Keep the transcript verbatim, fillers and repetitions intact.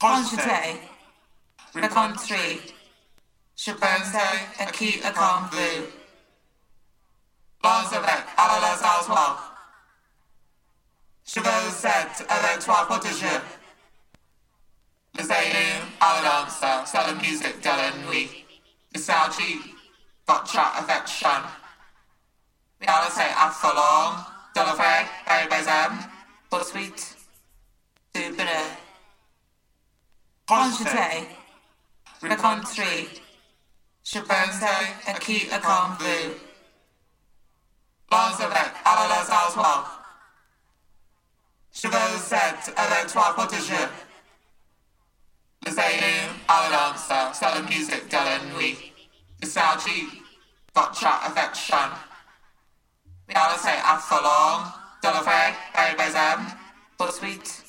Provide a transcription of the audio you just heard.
Conjete, Recontri, Chabanze, Aki Akambu, Lanzavec, Alalas Aswa, Chabozet, avec toi protégé. Les Ainu, Aladansa, c'est la musique de la nuit. Les Salgi, votre affection. Les Alasay Afalong, de la vraie, et Bazam, pour suite, du bonheur. Conjete, Recontri, Chabanze, Aki Akambu, Lanzavec, Alalas Aswa, Chabozet, avec toi protégé. Les Ainu, Aladansa, c'est la musique de la nuit. Les Salgi, votre affection. Les Alasay Afalong, de la vraie, et Bazam, pour suite.